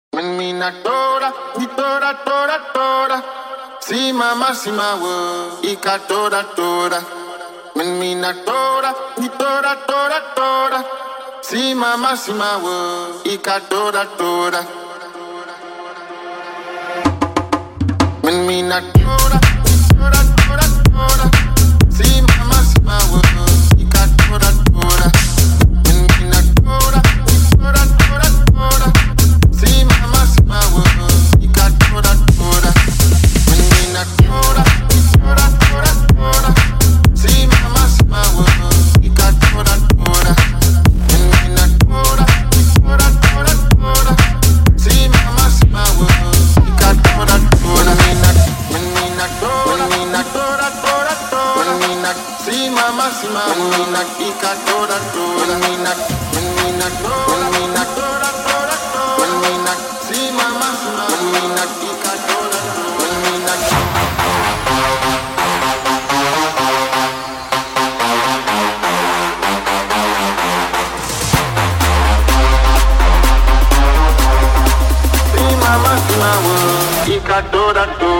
Menina toda, y toda. Si mamá, si mawo, y toda. Menina toda, y toda. Si mamá, si mawo, y toda. Menina toda, y toda. Si mamá, si mawo, y toda. Menina toda, y toda. Si mamá, si mawo, y toda. Menina toda, y toda. Si mamá, si mawo, y toda. Menina toda, y toda. Si mamá, si mawo, y toda. Menina toda. Si mamá, si mawo, y toda. Menina toda. Si mamá, si mawo, y toda. Si mamá, si mawo, y toda.